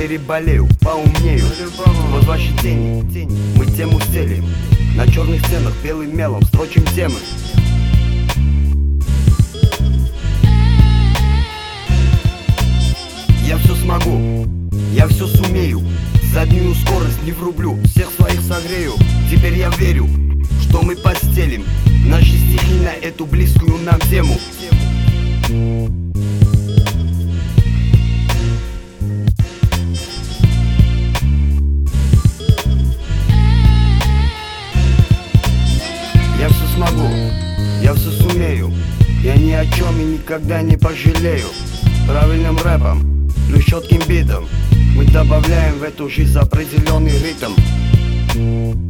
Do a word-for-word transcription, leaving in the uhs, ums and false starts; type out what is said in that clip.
переболею, поумнею. Вот ваши тени, мы тему стелим. На черных стенах белым мелом строчим темы. Я все смогу, я все сумею. Заднюю скорость не врублю, всех своих согрею. Теперь я верю, что мы постелим наши стихи на эту близкую нам тему. Я все смогу, я все сумею. Я ни о чем и никогда не пожалею. Правильным рэпом, плюс четким битом мы добавляем в эту жизнь определенный ритм.